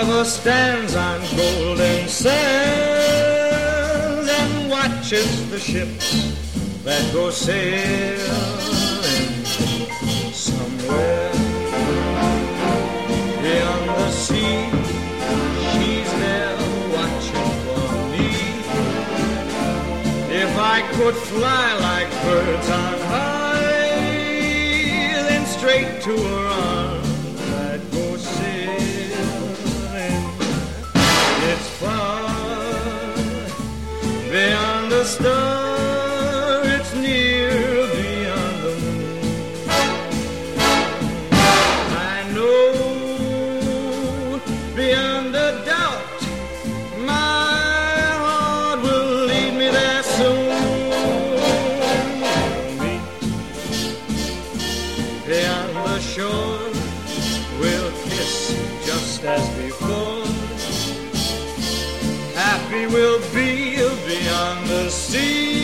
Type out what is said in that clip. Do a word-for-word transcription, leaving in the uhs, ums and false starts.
lover stands on golden sands and watches the ships that go sailing somewhere beyond the sea. She's there watching for me. If I could fly like birds on high, then straight to her arms I'd go sailing. It's far beyond the star, it's near beyond the moon. I know beyond a doubt my heart will lead me there soon. Meet beyond the shore, we'll kiss just as before. Happy we'll be beyond the sea.